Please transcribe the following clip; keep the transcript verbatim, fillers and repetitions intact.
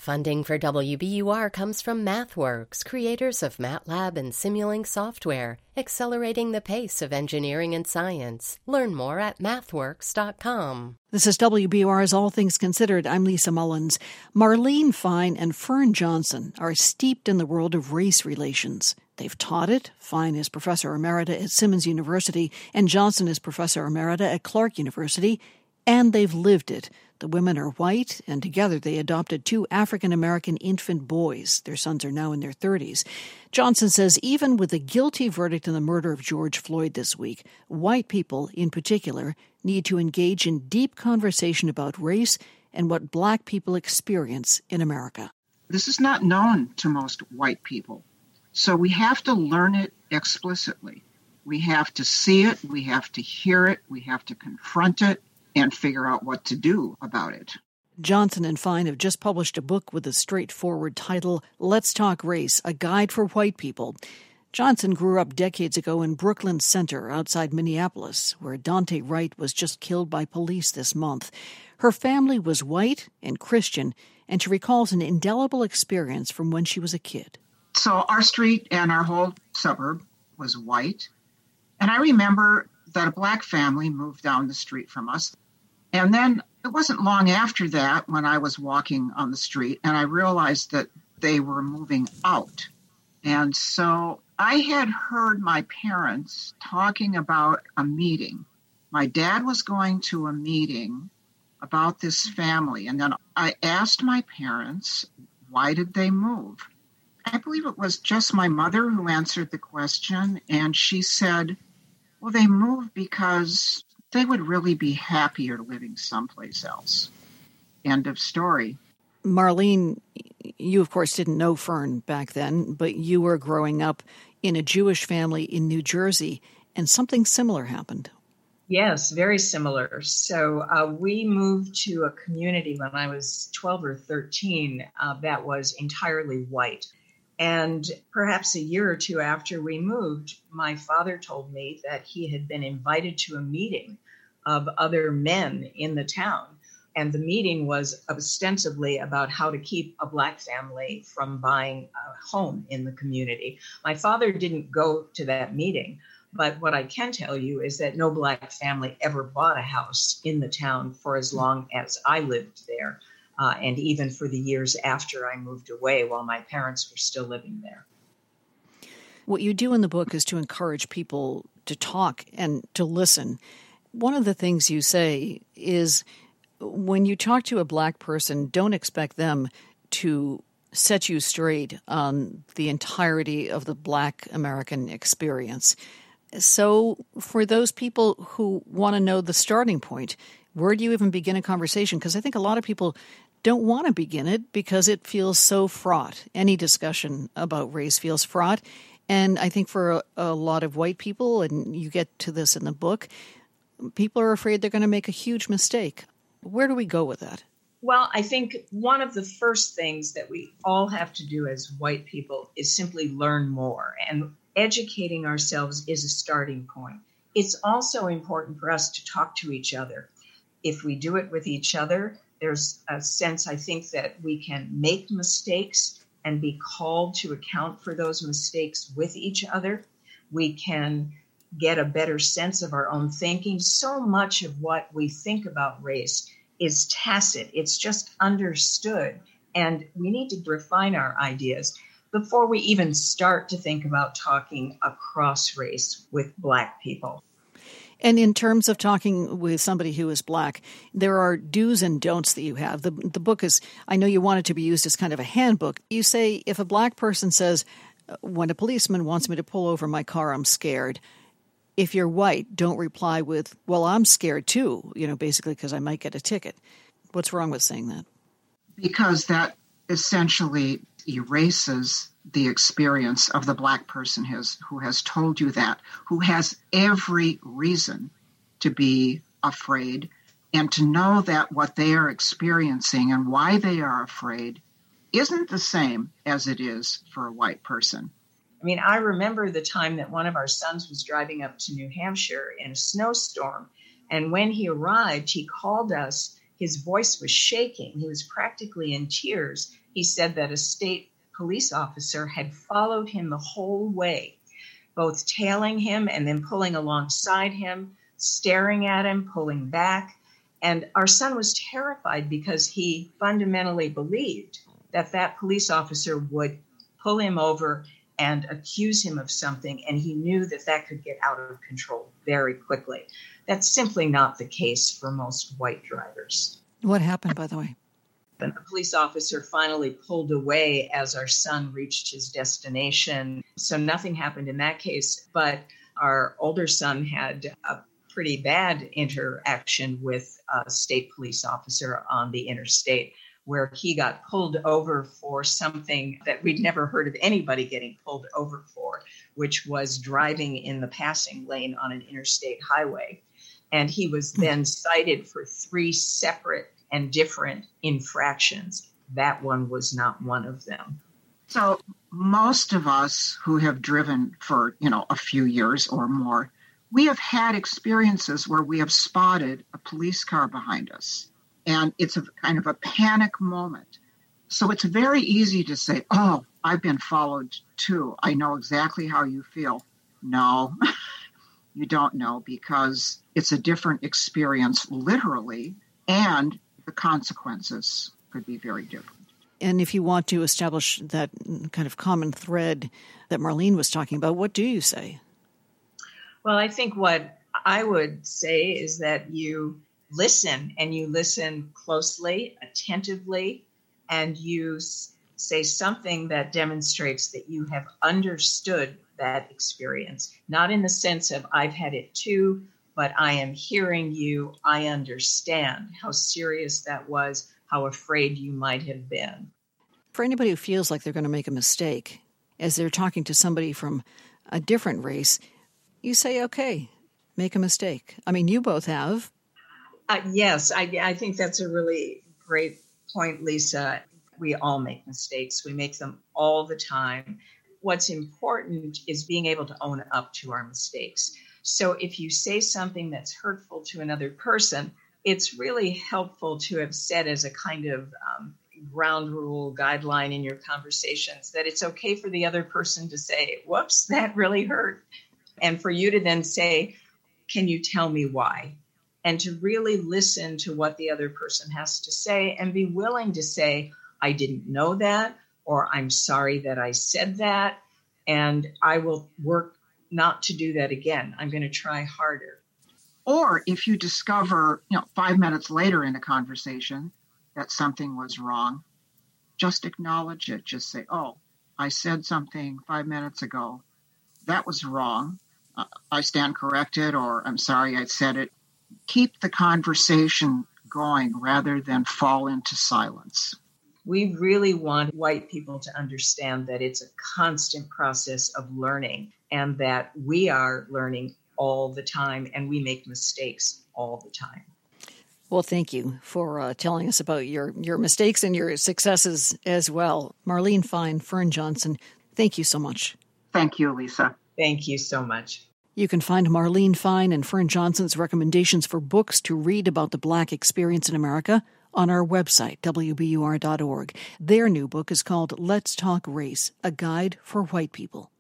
Funding for W B U R comes from MathWorks, creators of MATLAB and Simulink software, accelerating the pace of engineering and science. Learn more at mathworks dot com. This is W B U R's All Things Considered. I'm Lisa Mullins. Marlene Fine and Fern Johnson are steeped in the world of race relations. They've taught it. Fine is professor emerita at Simmons University, and Johnson is professor emerita at Clark University. And they've lived it. The women are white, and together they adopted two African-American infant boys. Their sons are now in their thirties. Johnson says even with the guilty verdict in the murder of George Floyd this week, white people, in particular, need to engage in deep conversation about race and what black people experience in America. This is not known to most white people, so we have to learn it explicitly. We have to see it, we have to hear it, we have to confront it, and figure out what to do about it. Johnson and Fine have just published a book with a straightforward title, Let's Talk Race, A Guide for White People. Johnson grew up decades ago in Brooklyn Center outside Minneapolis, where Daunte Wright was just killed by police this month. Her family was white and Christian, and she recalls an indelible experience from when she was a kid. So our street and our whole suburb was white, and I remember that a black family moved down the street from us. And then it wasn't long after that when I was walking on the street and I realized that they were moving out. And so I had heard my parents talking about a meeting. My dad was going to a meeting about this family. And then I asked my parents, why did they move? I believe it was just my mother who answered the question. And she said, well, they moved because they would really be happier living someplace else. End of story. Marlene, you, of course, didn't know Fern back then, but you were growing up in a Jewish family in New Jersey, and something similar happened. Yes, very similar. So uh, we moved to a community when I was twelve or thirteen uh, that was entirely white. And perhaps a year or two after we moved, my father told me that he had been invited to a meeting of other men in the town. And the meeting was ostensibly about how to keep a black family from buying a home in the community. My father didn't go to that meeting, but what I can tell you is that no black family ever bought a house in the town for as long as I lived there. Uh, and even for the years after I moved away while my parents were still living there. What you do in the book is to encourage people to talk and to listen. One of the things you say is when you talk to a black person, don't expect them to set you straight on the entirety of the black American experience. So for those people who want to know the starting point, where do you even begin a conversation? Because I think a lot of people don't want to begin it because it feels so fraught. Any discussion about race feels fraught. And I think for a, a lot of white people, and you get to this in the book, people are afraid they're going to make a huge mistake. Where do we go with that? Well, I think one of the first things that we all have to do as white people is simply learn more. And educating ourselves is a starting point. It's also important for us to talk to each other. If we do it with each other, there's a sense, I think, that we can make mistakes and be called to account for those mistakes with each other. We can get a better sense of our own thinking. So much of what we think about race is tacit. It's just understood. And we need to refine our ideas before we even start to think about talking across race with black people. And in terms of talking with somebody who is black, there are do's and don'ts that you have. The, the book is, I know you want it to be used as kind of a handbook. You say if a black person says, when a policeman wants me to pull over my car, I'm scared. If you're white, don't reply with, well, I'm scared too, you know, basically because I might get a ticket. What's wrong with saying that? Because that essentially erases the experience of the black person has, who has told you that, who has every reason to be afraid and to know that what they are experiencing and why they are afraid isn't the same as it is for a white person. I mean, I remember the time that one of our sons was driving up to New Hampshire in a snowstorm. And when he arrived, he called us. His voice was shaking. He was practically in tears. He said that a state police officer had followed him the whole way, both tailing him and then pulling alongside him, staring at him, pulling back. And our son was terrified because he fundamentally believed that that police officer would pull him over and accuse him of something, and he knew that that could get out of control very quickly. That's simply not the case for most white drivers. What happened, by the way? And a police officer finally pulled away as our son reached his destination. So nothing happened in that case, but our older son had a pretty bad interaction with a state police officer on the interstate, where he got pulled over for something that we'd never heard of anybody getting pulled over for, which was driving in the passing lane on an interstate highway. And he was then cited for three separate and different infractions. That one was not one of them. So most of us who have driven for, you know, a few years or more, we have had experiences where we have spotted a police car behind us. And it's a kind of a panic moment. So it's very easy to say, oh, I've been followed too. I know exactly how you feel. No, you don't know, because it's a different experience, literally, and the consequences could be very different. And if you want to establish that kind of common thread that Marlene was talking about, what do you say? Well, I think what I would say is that you listen, and you listen closely, attentively, and you s- say something that demonstrates that you have understood that experience, not in the sense of I've had it too, but I am hearing you. I understand how serious that was, how afraid you might have been. For anybody who feels like they're going to make a mistake, as they're talking to somebody from a different race, you say, okay, make a mistake. I mean, you both have. Uh, yes, I, I think that's a really great point, Lisa. We all make mistakes. We make them all the time. What's important is being able to own up to our mistakes. So if you say something that's hurtful to another person, it's really helpful to have said as a kind of um, ground rule guideline in your conversations that it's okay for the other person to say, whoops, that really hurt. And for you to then say, can you tell me why? And to really listen to what the other person has to say and be willing to say, I didn't know that, or I'm sorry that I said that, and I will work not to do that again. I'm going to try harder. Or if you discover, you know, five minutes later in a conversation that something was wrong, just acknowledge it. Just say, oh, I said something five minutes ago. That was wrong. Uh, I stand corrected, or I'm sorry I said it. Keep the conversation going rather than fall into silence. We really want white people to understand that it's a constant process of learning and that we are learning all the time and we make mistakes all the time. Well, thank you for uh, telling us about your, your mistakes and your successes as well. Marlene Fine, Fern Johnson, thank you so much. Thank you, Lisa. Thank you so much. You can find Marlene Fine and Fern Johnson's recommendations for books to read about the Black experience in America on our website, W B U R dot org. Their new book is called Let's Talk Race, A Guide for White People.